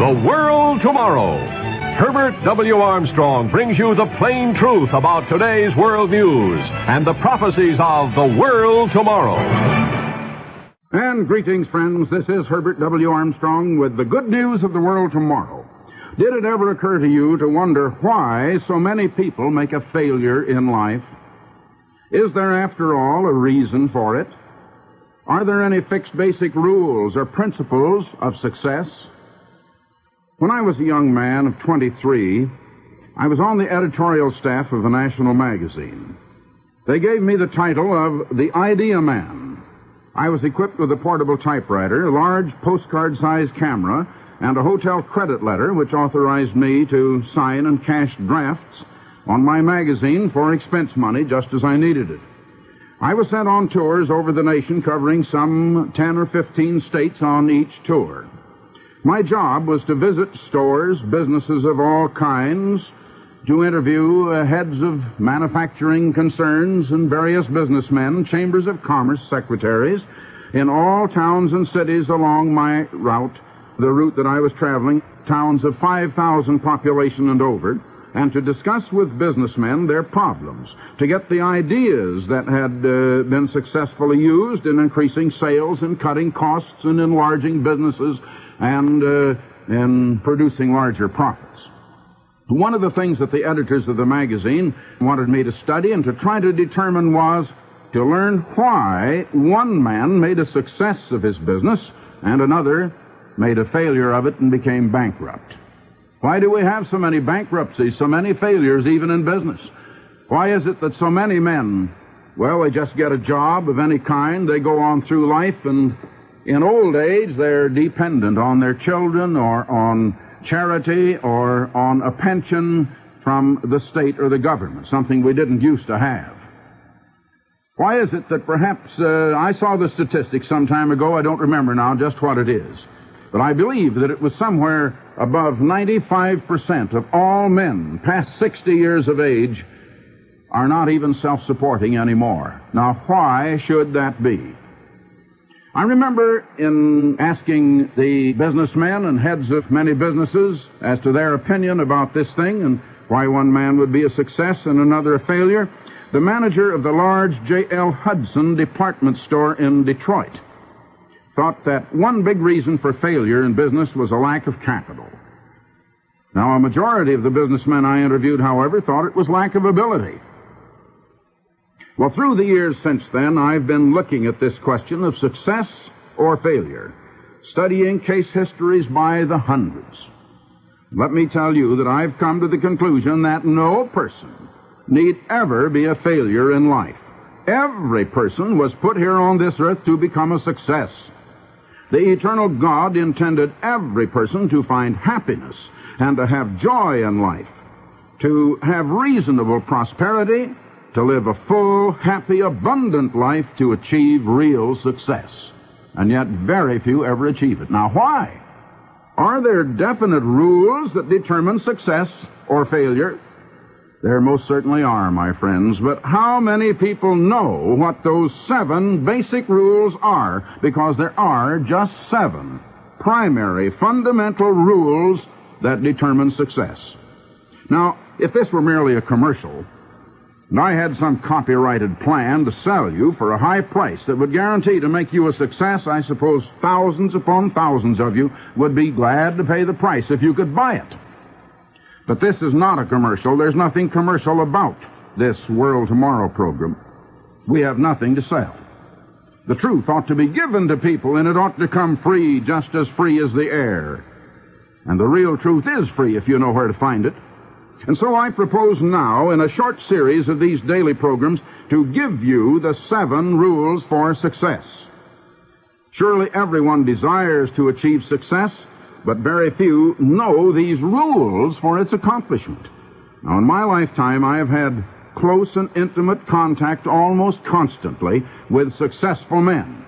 The World Tomorrow. Herbert W. Armstrong brings you the plain truth about today's world news and the prophecies of the world tomorrow. And greetings, friends. This is Herbert W. Armstrong with the good news of the world tomorrow. Did it ever occur to you to wonder why so many people make a failure in life? Is there, after all, a reason for it? Are there any fixed basic rules or principles of success? When I was a young man of 23, I was on the editorial staff of a national magazine. They gave me the title of the Idea Man. I was equipped with a portable typewriter, a large postcard-sized camera, and a hotel credit letter which authorized me to sign and cash drafts on my magazine for expense money just as I needed it. I was sent on tours over the nation covering some 10 or 15 states on each tour. My job was to visit stores, businesses of all kinds, to interview heads of manufacturing concerns and various businessmen, chambers of commerce secretaries in all towns and cities along my route, the route that I was traveling, towns of 5,000 population and over, and to discuss with businessmen their problems, to get the ideas that had been successfully used in increasing sales and cutting costs and enlarging businesses and in producing larger profits. One of the things that the editors of the magazine wanted me to study and to try to determine was to learn why one man made a success of his business and another made a failure of it and became bankrupt. Why do we have so many bankruptcies, so many failures even in business? Why is it that so many men, well, they just get a job of any kind, they go on through life, and in old age they're dependent on their children or on charity or on a pension from the state or the government, something we didn't used to have? Why is it that perhaps, I saw the statistics some time ago, I don't remember now just what it is, but I believe that it was somewhere above 95% of all men past 60 years of age are not even self-supporting anymore. Now, why should that be? I remember in asking the businessmen and heads of many businesses as to their opinion about this thing and why one man would be a success and another a failure, the manager of the large J.L. Hudson department store in Detroit thought that one big reason for failure in business was a lack of capital. Now, a majority of the businessmen I interviewed, however, thought it was lack of ability. Well, through the years since then, I've been looking at this question of success or failure, studying case histories by the hundreds. Let me tell you that I've come to the conclusion that no person need ever be a failure in life. Every person was put here on this earth to become a success. The eternal God intended every person to find happiness and to have joy in life, to have reasonable prosperity, to live a full, happy, abundant life, to achieve real success. And yet very few ever achieve it. Now, why? Are there definite rules that determine success or failure? There most certainly are, my friends, but how many people know what those 7 basic rules are? Because there are just 7 primary, fundamental rules that determine success. Now, if this were merely a commercial, and I had some copyrighted plan to sell you for a high price that would guarantee to make you a success, I suppose thousands upon thousands of you would be glad to pay the price if you could buy it. But this is not a commercial. There's nothing commercial about this World Tomorrow program. We have nothing to sell. The truth ought to be given to people, and it ought to come free, just as free as the air. And the real truth is free if you know where to find it. And so I propose now, in a short series of these daily programs, to give you the 7 rules for success. Surely everyone desires to achieve success, but very few know these rules for its accomplishment. Now, in my lifetime, I have had close and intimate contact almost constantly with successful men.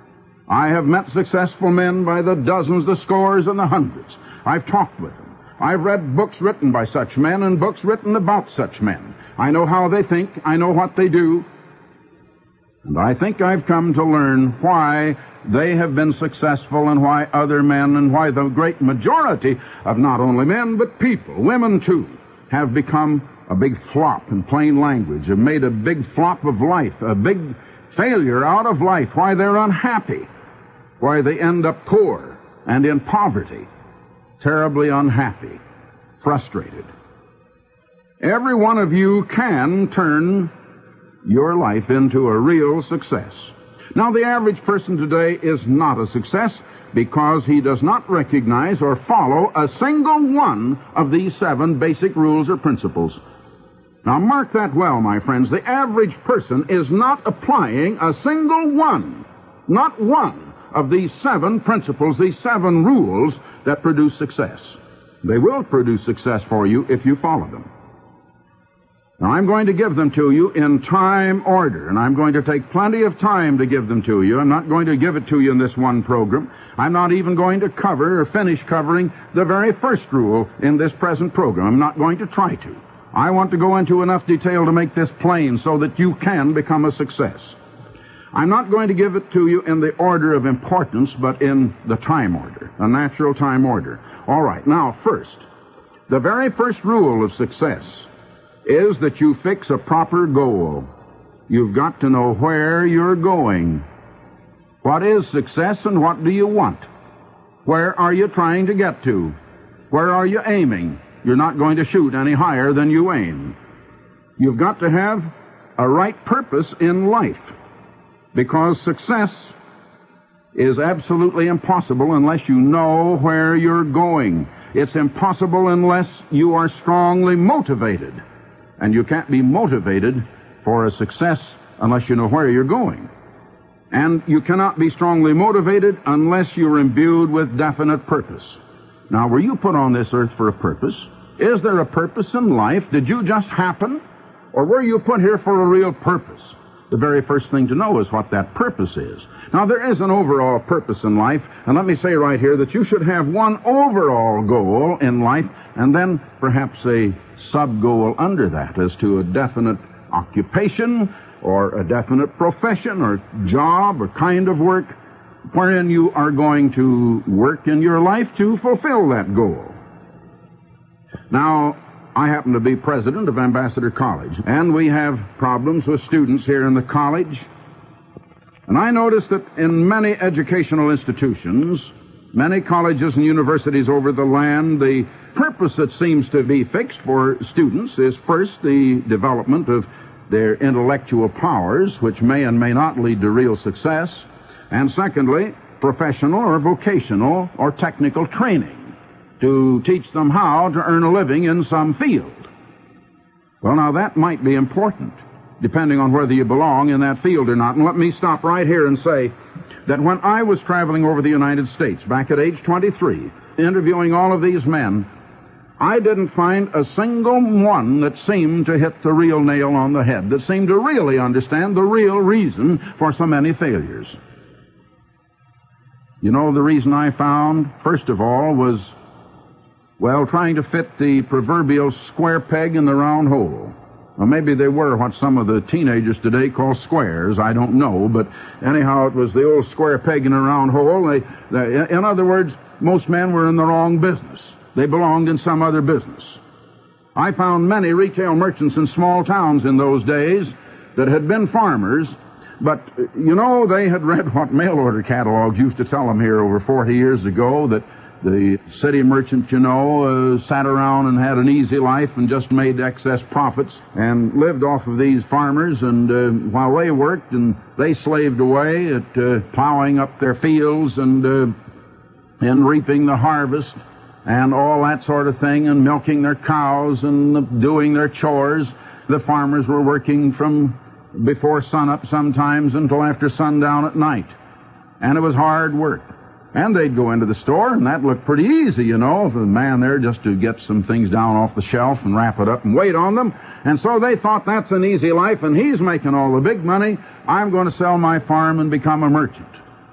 I have met successful men by the dozens, the scores, and the hundreds. I've talked with them. I've read books written by such men and books written about such men. I know how they think. I know what they do. And I think I've come to learn why they have been successful and why other men and why the great majority of not only men but people, women too, have become a big flop in plain language, have made a big flop of life, a big failure out of life, why they're unhappy, why they end up poor and in poverty, terribly unhappy, frustrated. Every one of you can turn your life into a real success. Now, the average person today is not a success because he does not recognize or follow a single one of these 7 basic rules or principles. Now, mark that well, my friends. The average person is not applying a single one, not one of these 7 principles, these 7 rules that produce success. They will produce success for you if you follow them. Now, I'm going to give them to you in time order, and I'm going to take plenty of time to give them to you. I'm not going to give it to you in this one program. I'm not even going to cover or finish covering the very first rule in this present program. I'm not going to try to. I want to go into enough detail to make this plain so that you can become a success. I'm not going to give it to you in the order of importance, but in the time order, a natural time order. All right, now, first, the very first rule of success is that you fix a proper goal. You've got to know where you're going. What is success and what do you want? Where are you trying to get to? Where are you aiming? You're not going to shoot any higher than you aim. You've got to have a right purpose in life, because success is absolutely impossible unless you know where you're going. It's impossible unless you are strongly motivated. And you can't be motivated for a success unless you know where you're going. And you cannot be strongly motivated unless you're imbued with definite purpose. Now, were you put on this earth for a purpose? Is there a purpose in life? Did you just happen? Or were you put here for a real purpose? The very first thing to know is what that purpose is. Now, there is an overall purpose in life, and let me say right here that you should have one overall goal in life, and then perhaps a sub-goal under that as to a definite occupation or a definite profession or job or kind of work wherein you are going to work in your life to fulfill that goal. Now, I happen to be president of Ambassador College, and we have problems with students here in the college. And I notice that in many educational institutions, many colleges and universities over the land, the purpose that seems to be fixed for students is first the development of their intellectual powers, which may and may not lead to real success, and secondly, professional or vocational or technical training to teach them how to earn a living in some field. Well, now that might be important, depending on whether you belong in that field or not. And let me stop right here and say that when I was traveling over the United States back at age 23, interviewing all of these men, I didn't find a single one that seemed to hit the real nail on the head, that seemed to really understand the real reason for so many failures. You know, the reason I found, first of all, was, well, trying to fit the proverbial square peg in the round hole. Well, maybe they were what some of the teenagers today call squares. I don't know, but anyhow, it was the old square peg in a round hole. In other words, most men were in the wrong business. They belonged in some other business. I found many retail merchants in small towns in those days that had been farmers, but, you know, they had read what mail-order catalogs used to tell them here over 40 years ago, that the city merchant, you know, sat around and had an easy life and just made excess profits and lived off of these farmers, and while they worked and they slaved away at plowing up their fields and reaping the harvest and all that sort of thing, and milking their cows and doing their chores. The farmers were working from before sunup sometimes until after sundown at night. And it was hard work. And they'd go into the store, and that looked pretty easy, you know, for the man there just to get some things down off the shelf and wrap it up and wait on them. And so they thought, that's an easy life, and he's making all the big money. I'm going to sell my farm and become a merchant.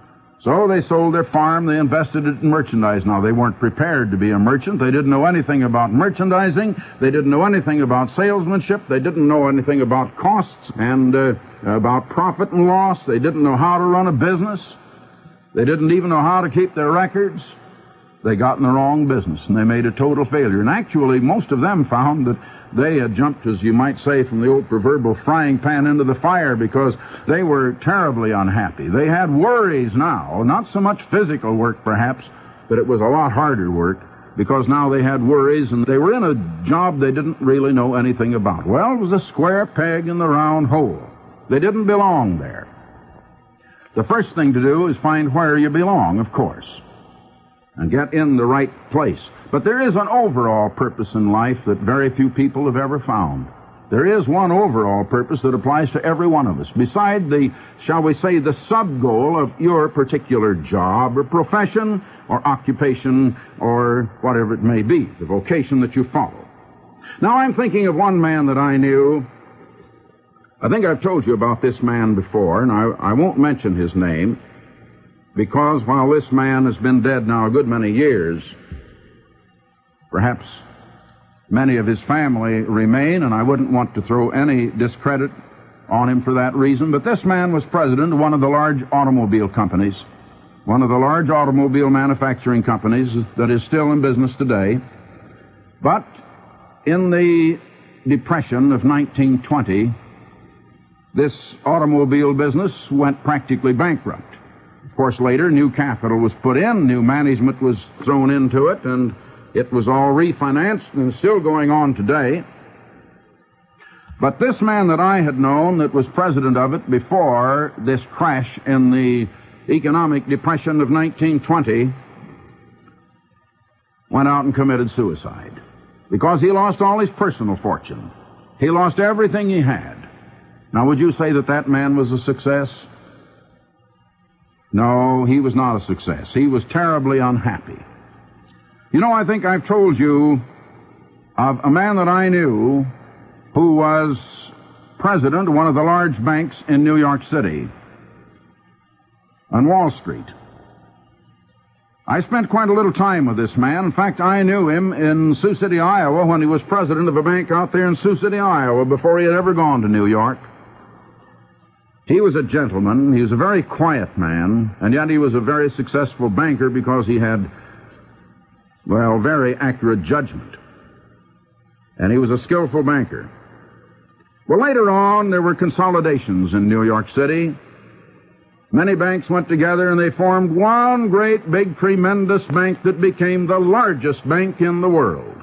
So they sold their farm, they invested it in merchandise. Now, they weren't prepared to be a merchant. They didn't know anything about merchandising. They didn't know anything about salesmanship. They didn't know anything about costs and about profit and loss. They didn't know how to run a business. They didn't even know how to keep their records. They got in the wrong business, and they made a total failure. And actually, most of them found that they had jumped, as you might say, from the old proverbial frying pan into the fire, because they were terribly unhappy. They had worries now, not so much physical work, perhaps, but it was a lot harder work, because now they had worries, and they were in a job they didn't really know anything about. Well, it was a square peg in the round hole. They didn't belong there. The first thing to do is find where you belong, of course, and get in the right place. But there is an overall purpose in life that very few people have ever found. There is one overall purpose that applies to every one of us, beside the, shall we say, the sub-goal of your particular job or profession or occupation or whatever it may be, the vocation that you follow. Now, I'm thinking of one man that I knew. I think I've told you about this man before, and I won't mention his name, because while this man has been dead now a good many years, perhaps many of his family remain, and I wouldn't want to throw any discredit on him for that reason, but this man was president of one of the large automobile companies, one of the large automobile manufacturing companies that is still in business today. But in the Depression of 1920, this automobile business went practically bankrupt. Of course, later, new capital was put in, new management was thrown into it, and it was all refinanced, and still going on today. But this man that I had known that was president of it before this crash in the economic depression of 1920 went out and committed suicide, because he lost all his personal fortune. He lost everything he had. Now, would you say that that man was a success? No, he was not a success. He was terribly unhappy. You know, I think I've told you of a man that I knew who was president of one of the large banks in New York City, on Wall Street. I spent quite a little time with this man. In fact, I knew him in Sioux City, Iowa, when he was president of a bank out there in Sioux City, Iowa, before he had ever gone to New York. He was a gentleman. He was a very quiet man, and yet he was a very successful banker because he had, well, very accurate judgment. And he was a skillful banker. Well, later on, there were consolidations in New York City. Many banks went together, and they formed one great, big, tremendous bank that became the largest bank in the world.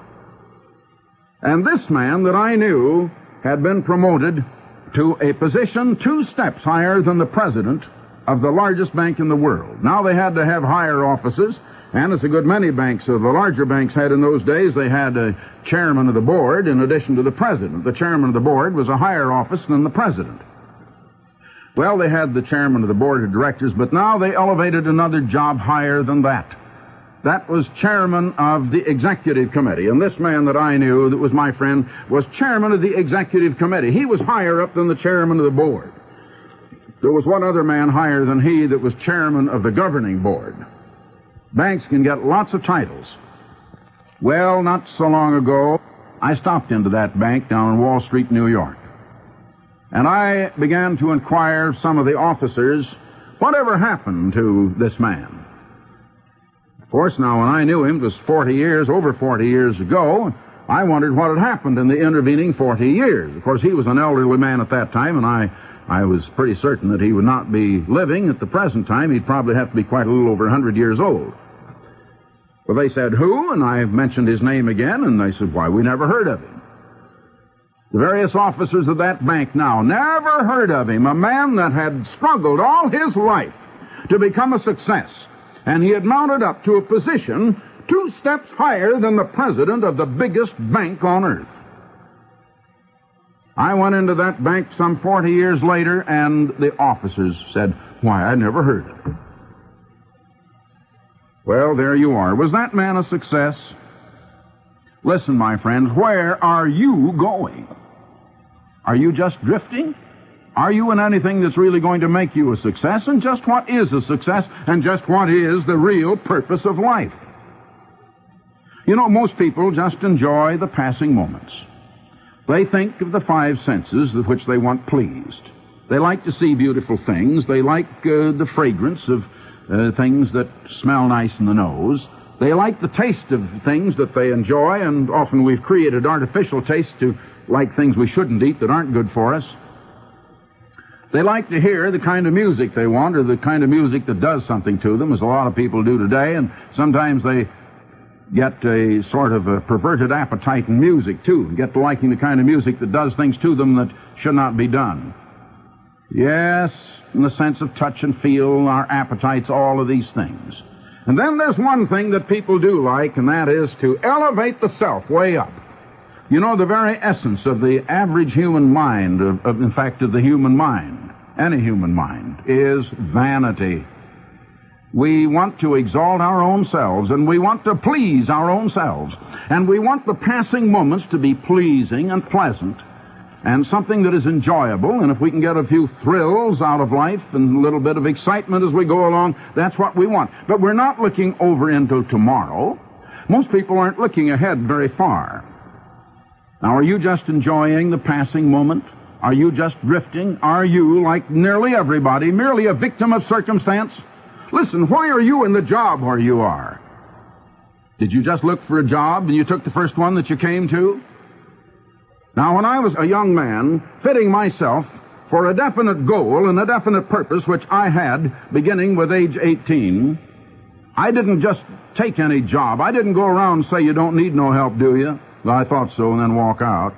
And this man that I knew had been promoted to a position 2 steps higher than the president of the largest bank in the world. Now, they had to have higher offices, and as a good many banks, the larger banks had in those days, they had a chairman of the board in addition to the president. The chairman of the board was a higher office than the president. Well, they had the chairman of the board of directors, but now they elevated another job higher than that. That was chairman of the executive committee. And this man that I knew, that was my friend, was chairman of the executive committee. He was higher up than the chairman of the board. There was one other man higher than he that was chairman of the governing board. Banks can get lots of titles. Well, not so long ago, I stopped into that bank down on Wall Street, New York. And I began to inquire of some of the officers, whatever happened to this man? Of course, now, when I knew him, it was over 40 years ago. I wondered what had happened in the intervening 40 years. Of course, he was an elderly man at that time, and I was pretty certain that he would not be living at the present time. He'd probably have to be quite a little over 100 years old. Well, they said, who? And I mentioned his name again, and they said, why, we never heard of him. The various officers of that bank now never heard of him, a man that had struggled all his life to become a success. And he had mounted up to a position 2 steps higher than the president of the biggest bank on earth. I went into that bank some 40 years later, and the officers said, why, I never heard of him. Well, there you are. Was that man a success? Listen, my friends, where are you going? Are you just drifting? Are you in anything that's really going to make you a success? And just what is a success? And just what is the real purpose of life? You know, most people just enjoy the passing moments. They think of the five senses with which they want pleased. They like to see beautiful things. They like the fragrance of things that smell nice in the nose. They like the taste of things that they enjoy, and often we've created artificial tastes to like things we shouldn't eat that aren't good for us. They like to hear the kind of music they want, or the kind of music that does something to them, as a lot of people do today, and sometimes they get a sort of a perverted appetite in music, too, and get to liking the kind of music that does things to them that should not be done. Yes, in the sense of touch and feel, our appetites, all of these things. And then there's one thing that people do like, and that is to elevate the self way up. You know, the very essence of the average human mind, in fact, of the human mind, any human mind, is vanity. We want to exalt our own selves, and we want to please our own selves. And we want the passing moments to be pleasing and pleasant, and something that is enjoyable. And if we can get a few thrills out of life and a little bit of excitement as we go along, that's what we want. But we're not looking over into tomorrow. Most people aren't looking ahead very far. Now, are you just enjoying the passing moment? Are you just drifting? Are you, like nearly everybody, merely a victim of circumstance? Listen, why are you in the job where you are? Did you just look for a job and you took the first one that you came to? Now, when I was a young man, fitting myself for a definite goal and a definite purpose which I had beginning with age 18, I didn't just take any job. I didn't go around and say, you don't need no help, do you? Well, I thought so, and then walk out.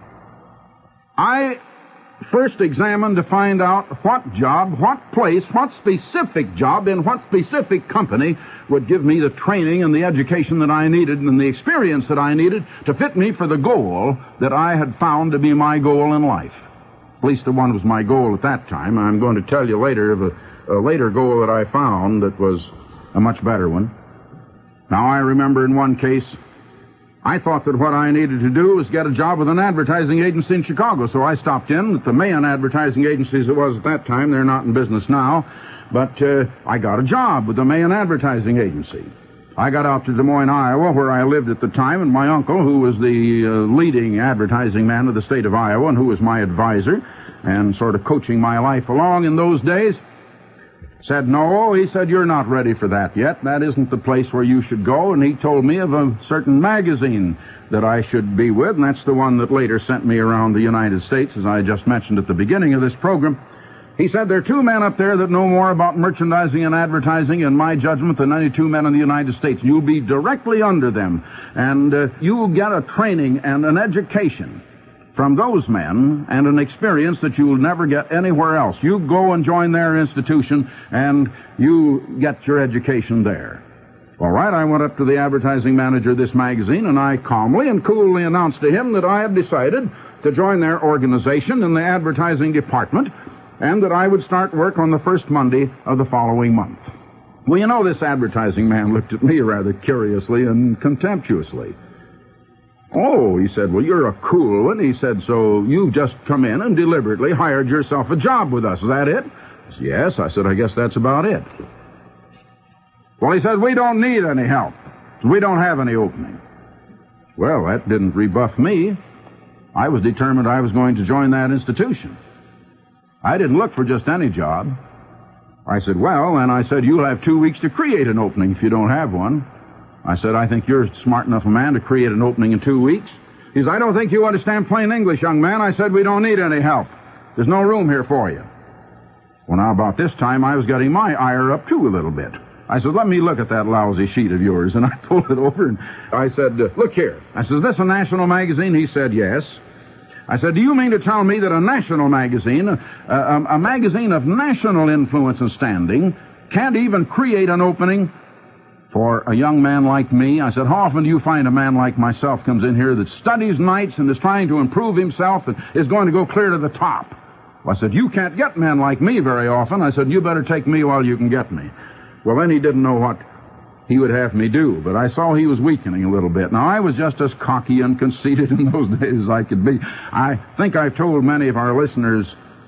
I first examined to find out what job, what place, what specific job in what specific company would give me the training and the education that I needed and the experience that I needed to fit me for the goal that I had found to be my goal in life. At least the one was my goal at that time. I'm going to tell you later of a later goal that I found that was a much better one. Now, I remember in one case, I thought that what I needed to do was get a job with an advertising agency in Chicago, so I stopped in at the Mahan Advertising Agency as it was at that time. They're not in business now, but I got a job with the Mahan Advertising Agency. I got out to Des Moines, Iowa, where I lived at the time, and my uncle, who was the leading advertising man of the state of Iowa and who was my advisor and sort of coaching my life along in those days, said, no, he said, you're not ready for that yet. That isn't the place where you should go. And he told me of a certain magazine that I should be with, and that's the one that later sent me around the United States, as I just mentioned at the beginning of this program. He said, there are two men up there that know more about merchandising and advertising, in my judgment, than any two men in the United States. You'll be directly under them, and you'll get a training and an education from those men and an experience that you will never get anywhere else. You go and join their institution, and you get your education there. All right, I went up to the advertising manager of this magazine, and I calmly and coolly announced to him that I had decided to join their organization in the advertising department, and that I would start work on the first Monday of the following month. Well, you know, this advertising man looked at me rather curiously and contemptuously. Oh, he said, well, you're a cool one. He said, so you've just come in and deliberately hired yourself a job with us. Is that it? I said, yes. I said, I guess that's about it. Well, he said, we don't need any help. We don't have any opening. Well, that didn't rebuff me. I was determined I was going to join that institution. I didn't look for just any job. I said, well, and I said, you'll have 2 weeks to create an opening if you don't have one. I said, I think you're smart enough a man to create an opening in 2 weeks. He said, I don't think you understand plain English, young man. I said, we don't need any help. There's no room here for you. Well, now, about this time, I was getting my ire up, too, a little bit. I said, let me look at that lousy sheet of yours. And I pulled it over, and I said, look here. I said, is this a national magazine? He said, yes. I said, do you mean to tell me that a national magazine, a magazine of national influence and standing, can't even create an opening for a young man like me? I said, how often do you find a man like myself comes in here that studies nights and is trying to improve himself and is going to go clear to the top? Well, I said, you can't get men like me very often. I said, you better take me while you can get me. Well, then he didn't know what he would have me do, but I saw he was weakening a little bit. Now, I was just as cocky and conceited in those days as I could be. I think I've told many of our listeners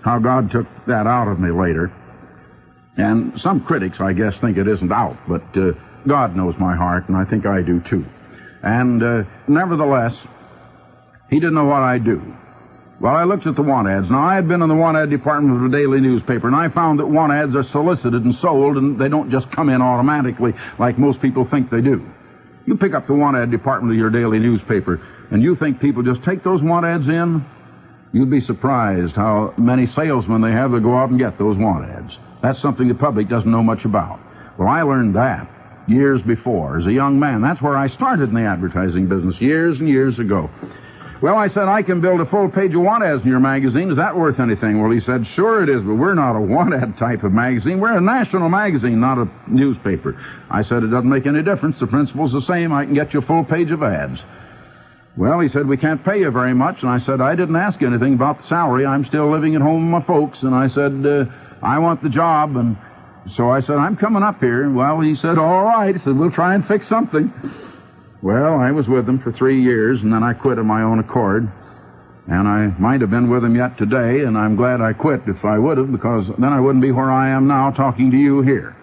how God took that out of me later. And some critics, I guess, think it isn't out, but God knows my heart, and I think I do too. And nevertheless, he didn't know what I'd do. Well, I looked at the want ads. Now, I had been in the want ad department of the daily newspaper, and I found that want ads are solicited and sold, and they don't just come in automatically like most people think they do. You pick up the want ad department of your daily newspaper, and you think people just take those want ads in? You'd be surprised how many salesmen they have that go out and get those want ads. That's something the public doesn't know much about. Well, I learned that years before as a young man. That's where I started in the advertising business years and years ago. Well, I said, I can build a full page of want ads in your magazine. Is that worth anything? Well, he said, sure it is, but we're not a want ad type of magazine. We're a national magazine, not a newspaper. I said, it doesn't make any difference. The principle's the same. I can get you a full page of ads. Well, he said, we can't pay you very much. And I said, I didn't ask anything about the salary. I'm still living at home with my folks. And I said, I want the job. And so I said, I'm coming up here. Well, he said, all right. He said, we'll try and fix something. Well, I was with them for 3 years, and then I quit of my own accord. And I might have been with them yet today, and I'm glad I quit if I would have, because then I wouldn't be where I am now talking to you here.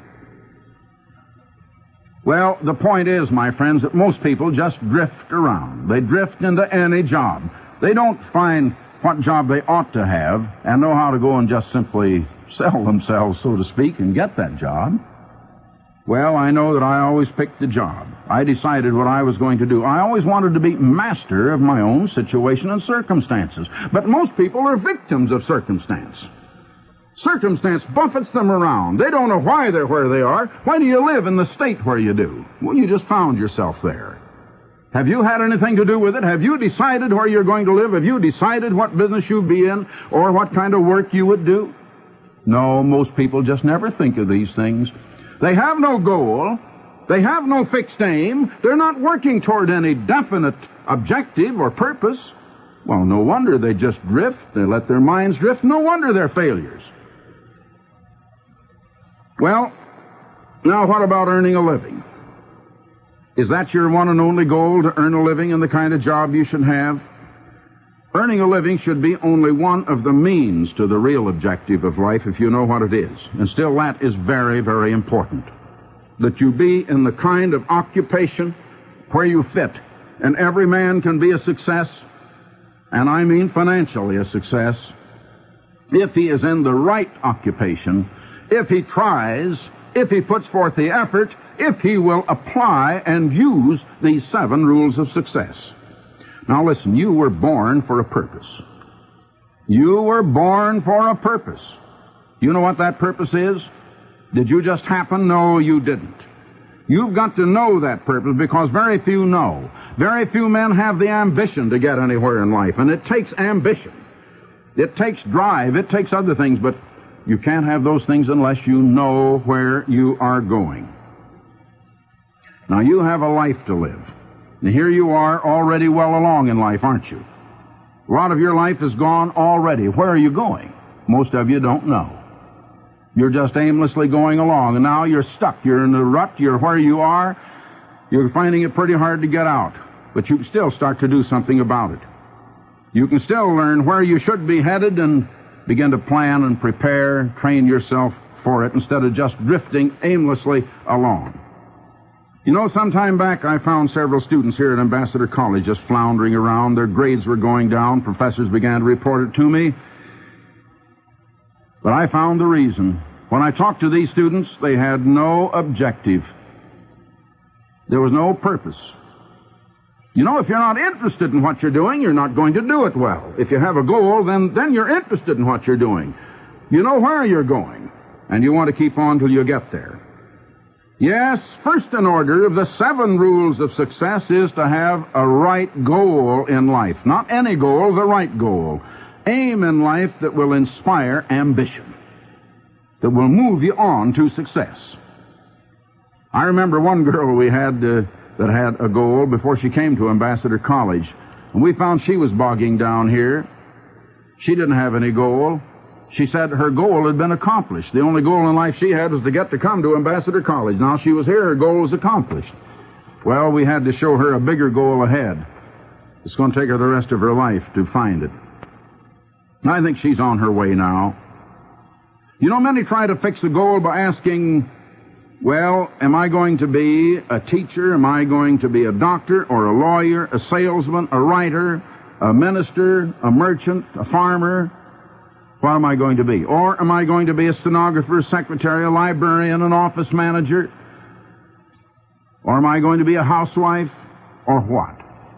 Well, the point is, my friends, that most people just drift around. They drift into any job. They don't find what job they ought to have and know how to go and just simply sell themselves, so to speak, and get that job. Well, I know that I always picked the job. I decided what I was going to do. I always wanted to be master of my own situation and circumstances. But most people are victims of circumstance. Circumstance buffets them around. They don't know why they're where they are. Why do you live in the state where you do? Well, you just found yourself there. Have you had anything to do with it? Have you decided where you're going to live? Have you decided what business you'd be in or what kind of work you would do? No, most people just never think of these things. They have no goal. They have no fixed aim. They're not working toward any definite objective or purpose. Well, no wonder they just drift. They let their minds drift. No wonder they're failures. Well, now what about earning a living? Is that your one and only goal, to earn a living in the kind of job you should have? Earning a living should be only one of the means to the real objective of life, if you know what it is. And still, that is very, very important. That you be in the kind of occupation where you fit. And every man can be a success, and I mean financially a success, if he is in the right occupation, if he tries, if he puts forth the effort, if he will apply and use these 7 rules of success. Now listen, you were born for a purpose. You were born for a purpose. You know what that purpose is? Did you just happen? No, you didn't. You've got to know that purpose, because very few know. Very few men have the ambition to get anywhere in life, and it takes ambition. It takes drive. It takes other things, but you can't have those things unless you know where you are going. Now, you have a life to live. And here you are already well along in life, aren't you? A lot of your life is gone already. Where are you going? Most of you don't know. You're just aimlessly going along, and now you're stuck. You're in the rut. You're where you are. You're finding it pretty hard to get out. But you can still start to do something about it. You can still learn where you should be headed and begin to plan and prepare, train yourself for it, instead of just drifting aimlessly along. You know, some time back I found several students here at Ambassador College just floundering around. Their grades were going down. Professors began to report it to me. But I found the reason. When I talked to these students, they had no objective. There was no purpose. You know, if you're not interested in what you're doing, you're not going to do it well. If you have a goal, then you're interested in what you're doing. You know where you're going, and you want to keep on till you get there. Yes, first in order of the 7 rules of success is to have a right goal in life. Not any goal, the right goal. Aim in life that will inspire ambition, that will move you on to success. I remember one girl we had that had a goal before she came to Ambassador College, and we found she was bogging down here. She didn't have any goal. She said her goal had been accomplished. The only goal in life she had was to get to come to Ambassador College. Now she was here, her goal was accomplished. Well, we had to show her a bigger goal ahead. It's going to take her the rest of her life to find it. I think she's on her way now. You know, many try to fix a goal by asking, well, am I going to be a teacher? Am I going to be a doctor or a lawyer, a salesman, a writer, a minister, a merchant, a farmer? What am I going to be? Or am I going to be a stenographer, secretary, a librarian, an office manager? Or am I going to be a housewife? Or what?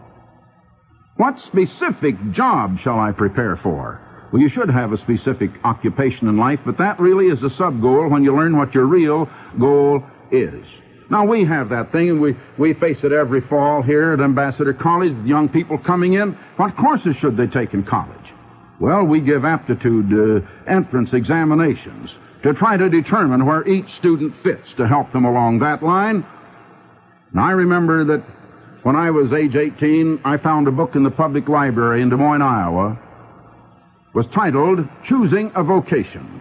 What specific job shall I prepare for? Well, you should have a specific occupation in life, but that really is a sub-goal when you learn what your real goal is. Now, we have that thing, and we face it every fall here at Ambassador College, with young people coming in. What courses should they take in college? Well, we give aptitude entrance examinations to try to determine where each student fits to help them along that line. Now, I remember that when I was age 18, I found a book in the public library in Des Moines, Iowa. It was titled Choosing a Vocation.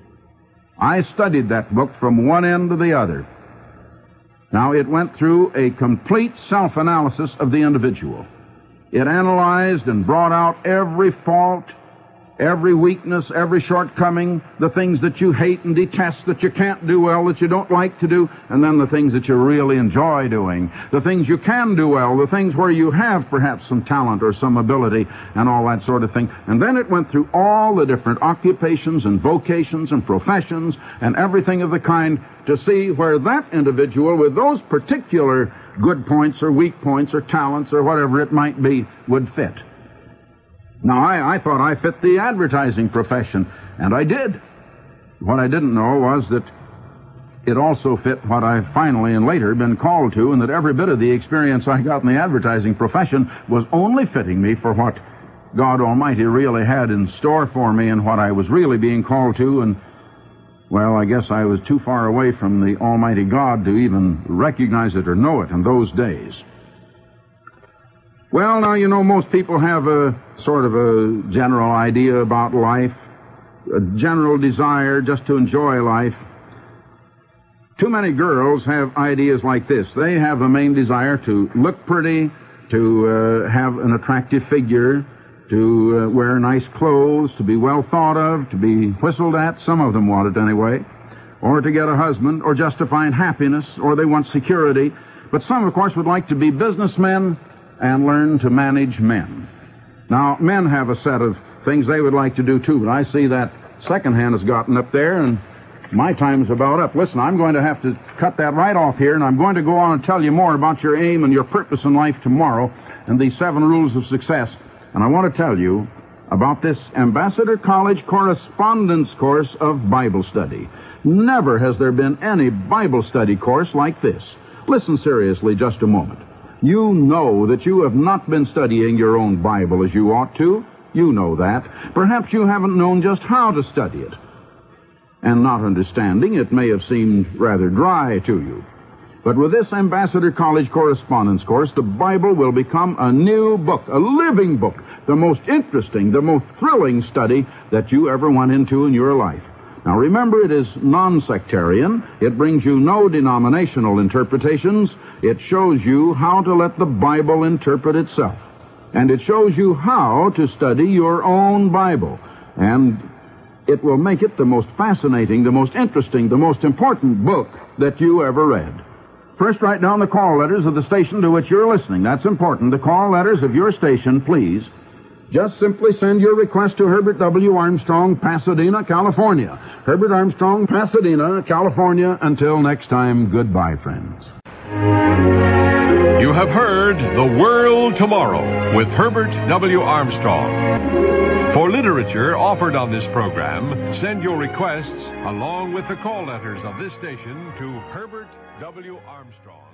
I studied that book from one end to the other. Now, it went through a complete self-analysis of the individual. It analyzed and brought out every fault, every weakness, every shortcoming, the things that you hate and detest, that you can't do well, that you don't like to do, and then the things that you really enjoy doing, the things you can do well, the things where you have perhaps some talent or some ability, and all that sort of thing. And then it went through all the different occupations and vocations and professions and everything of the kind to see where that individual with those particular good points or weak points or talents or whatever it might be would fit. Now, I thought I fit the advertising profession, and I did. What I didn't know was that it also fit what I finally and later been called to, and that every bit of the experience I got in the advertising profession was only fitting me for what God Almighty really had in store for me and what I was really being called to. And, well, I guess I was too far away from the Almighty God to even recognize it or know it in those days. Well, now, you know, most people have a sort of a general idea about life, a general desire just to enjoy life. Too many girls have ideas like this. They have the main desire to look pretty, to have an attractive figure, to wear nice clothes, to be well thought of, to be whistled at. Some of them want it anyway. Or to get a husband, or just to find happiness, or they want security. But some, of course, would like to be businessmen and learn to manage men. Now, men have a set of things they would like to do, too, but I see that second hand has gotten up there, and my time's about up. Listen, I'm going to have to cut that right off here, and I'm going to go on and tell you more about your aim and your purpose in life tomorrow and the 7 rules of success. And I want to tell you about this Ambassador College correspondence course of Bible study. Never has there been any Bible study course like this. Listen seriously just a moment. You know that you have not been studying your own Bible as you ought to. You know that. Perhaps you haven't known just how to study it. And not understanding, it may have seemed rather dry to you. But with this Ambassador College correspondence course, the Bible will become a new book, a living book, the most interesting, the most thrilling study that you ever went into in your life. Now remember, it is non-sectarian. It brings you no denominational interpretations. It shows you how to let the Bible interpret itself. And it shows you how to study your own Bible. And it will make it the most fascinating, the most interesting, the most important book that you ever read. First, write down the call letters of the station to which you're listening. That's important. The call letters of your station, please. Just simply send your request to Herbert W. Armstrong, Pasadena, California. Herbert Armstrong, Pasadena, California. Until next time, goodbye, friends. You have heard The World Tomorrow with Herbert W. Armstrong. For literature offered on this program, send your requests along with the call letters of this station to Herbert W. Armstrong.